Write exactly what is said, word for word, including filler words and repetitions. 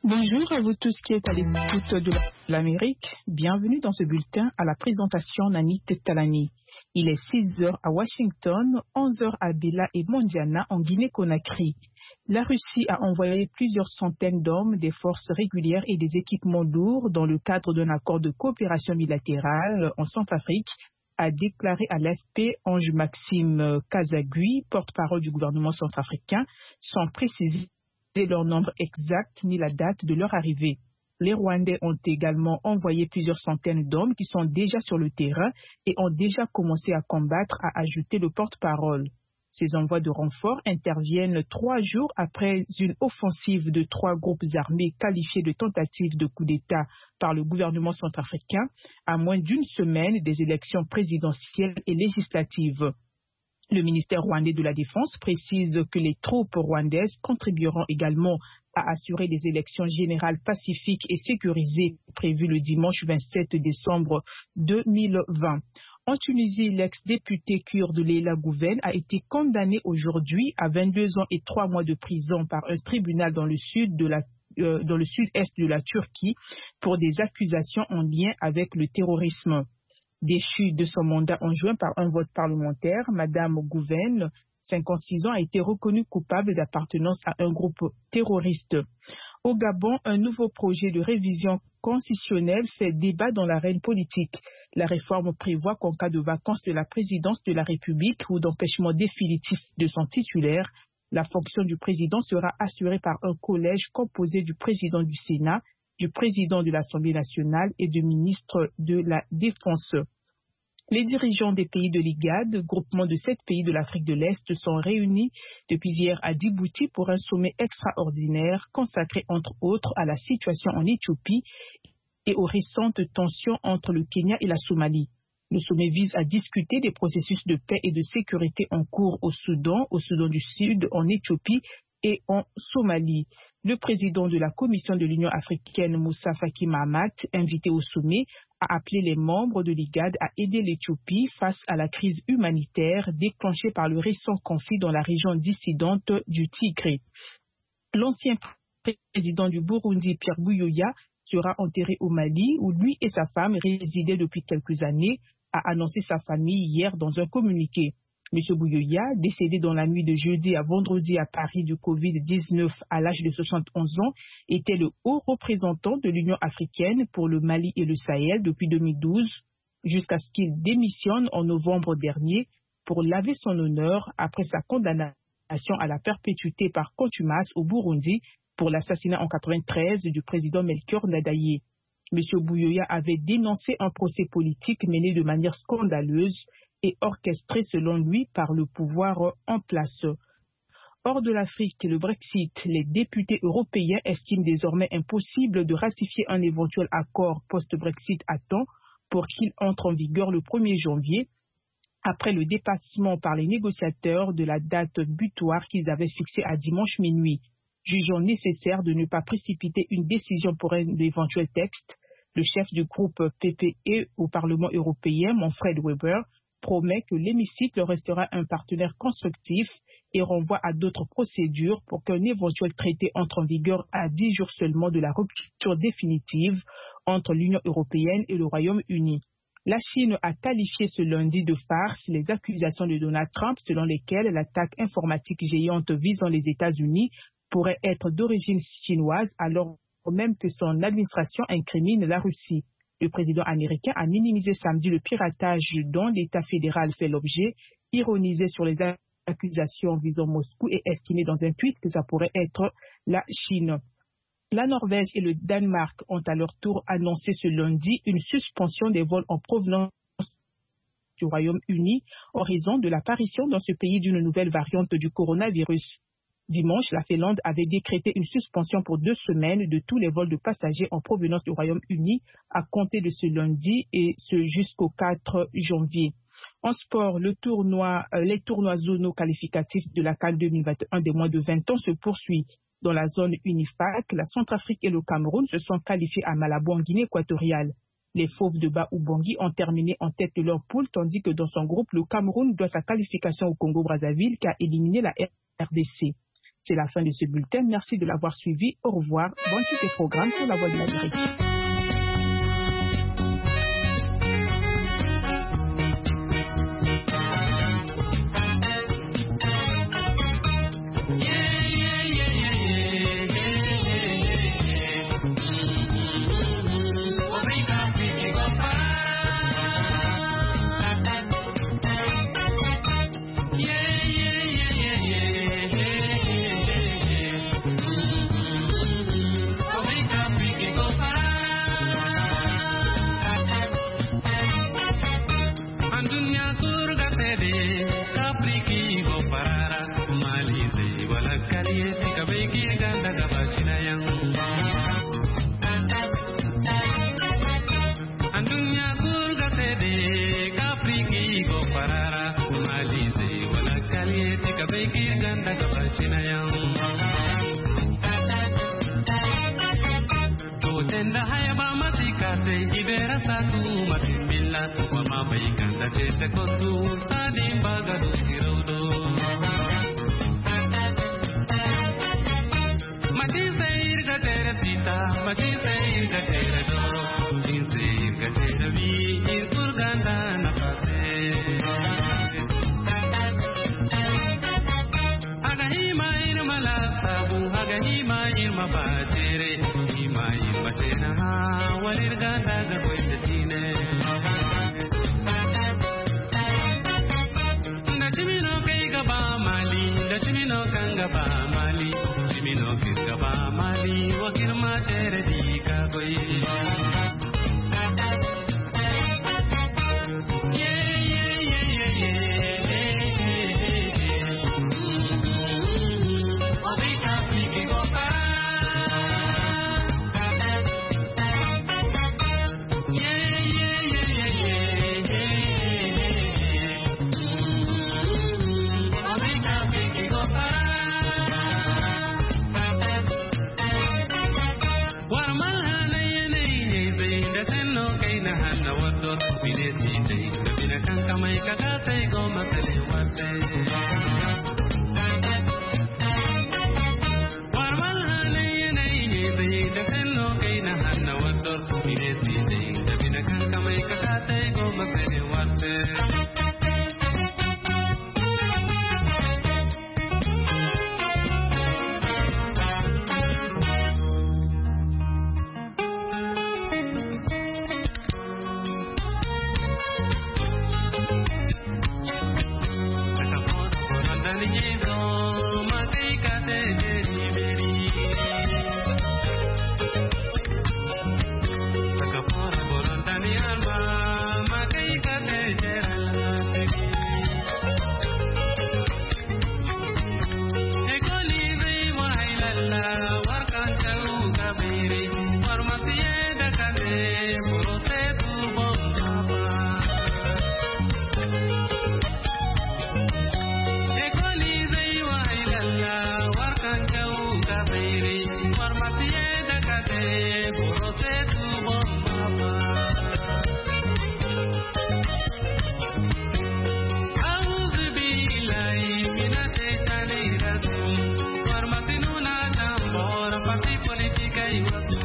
Bonjour à vous tous qui êtes à l'écoute de l'Amérique. Bienvenue dans ce bulletin à la présentation Nanit Talani. Il est six heures à Washington, onze heures à Bela et Mondiana en Guinée-Conakry. La Russie a envoyé plusieurs centaines d'hommes, des forces régulières et des équipements lourds dans le cadre d'un accord de coopération bilatérale en Centrafrique, a déclaré à l'A F P Ange Maxime Kazagui, porte-parole du gouvernement centrafricain, sans préciser leur nombre exact ni la date de leur arrivée. Les Rwandais ont également envoyé plusieurs centaines d'hommes qui sont déjà sur le terrain et ont déjà commencé à combattre, a ajouté le porte-parole. Ces envois de renforts interviennent trois jours après une offensive de trois groupes armés qualifiés de tentative de coup d'État par le gouvernement centrafricain à moins d'une semaine des élections présidentielles et législatives. Le ministère rwandais de la Défense précise que les troupes rwandaises contribueront également à assurer des élections générales pacifiques et sécurisées prévues le dimanche vingt-sept décembre deux mille vingt. En Tunisie, l'ex-député kurde Leila Gouven a été condamné aujourd'hui à vingt-deux ans et trois mois de prison par un tribunal dans le sud de la euh, dans le sud-est de la Turquie pour des accusations en lien avec le terrorisme. Déchue de son mandat en juin par un vote parlementaire, Madame Gouven, cinquante-six ans, a été reconnue coupable d'appartenance à un groupe terroriste. Au Gabon, un nouveau projet de révision constitutionnelle fait débat dans l'arène politique. La réforme prévoit qu'en cas de vacance de la présidence de la République ou d'empêchement définitif de son titulaire, la fonction du président sera assurée par un collège composé du président du Sénat, du président de l'Assemblée nationale et du ministre de la Défense. Les dirigeants des pays de l'I G A D, groupement de sept pays de l'Afrique de l'Est, sont réunis depuis hier à Djibouti pour un sommet extraordinaire consacré entre autres à la situation en Éthiopie et aux récentes tensions entre le Kenya et la Somalie. Le sommet vise à discuter des processus de paix et de sécurité en cours au Soudan, au Soudan du Sud, en Éthiopie et en Somalie. Le président de la Commission de l'Union africaine, Moussa Faki Mahamat, invité au sommet, a appelé les membres de l'I G A D à aider l'Éthiopie face à la crise humanitaire déclenchée par le récent conflit dans la région dissidente du Tigré. L'ancien président du Burundi, Pierre Buyoya, sera enterré au Mali, où lui et sa femme résidaient depuis quelques années, a annoncé sa famille hier dans un communiqué. M. Buyoya, décédé dans la nuit de jeudi à vendredi à Paris du covid dix-neuf à l'âge de soixante-onze ans, était le haut représentant de l'Union africaine pour le Mali et le Sahel depuis deux mille douze, jusqu'à ce qu'il démissionne en novembre dernier pour laver son honneur après sa condamnation à la perpétuité par contumace au Burundi pour l'assassinat en quatre-vingt-treize du président Melchior Ndadaye. M. Buyoya avait dénoncé un procès politique mené de manière scandaleuse et orchestré selon lui par le pouvoir en place. Hors de l'Afrique, le Brexit, les députés européens estiment désormais impossible de ratifier un éventuel accord post-Brexit à temps pour qu'il entre en vigueur le premier janvier, après le dépassement par les négociateurs de la date butoir qu'ils avaient fixée à dimanche minuit. Jugeant nécessaire de ne pas précipiter une décision pour un éventuel texte, le chef du groupe P P E au Parlement européen, Manfred Weber, promet que l'hémicycle restera un partenaire constructif et renvoie à d'autres procédures pour qu'un éventuel traité entre en vigueur à dix jours seulement de la rupture définitive entre l'Union européenne et le Royaume-Uni. La Chine a qualifié ce lundi de farce les accusations de Donald Trump selon lesquelles l'attaque informatique géante visant les États-Unis pourrait être d'origine chinoise alors même que son administration incrimine la Russie. Le président américain a minimisé samedi le piratage dont l'État fédéral fait l'objet, ironisé sur les accusations visant Moscou et estimé dans un tweet que ça pourrait être la Chine. La Norvège et le Danemark ont à leur tour annoncé ce lundi une suspension des vols en provenance du Royaume-Uni en raison de l'apparition dans ce pays d'une nouvelle variante du coronavirus. Dimanche, la Finlande avait décrété une suspension pour deux semaines de tous les vols de passagers en provenance du Royaume-Uni à compter de ce lundi et ce jusqu'au quatre janvier. En sport, le tournoi, euh, les tournois zonaux qualificatifs de la CAN deux mille vingt et un des moins de vingt ans se poursuivent. Dans la zone Unifac, la Centrafrique et le Cameroun se sont qualifiés à Malabo en Guinée équatoriale. Les Fauves de Bas-Ubangui ont terminé en tête de leur poule, tandis que dans son groupe, le Cameroun doit sa qualification au Congo-Brazzaville qui a éliminé la R D C. C'est la fin de ce bulletin. Merci de l'avoir suivi. Au revoir. Bonne suite des programmes sur la Voix de l'Amérique. Politica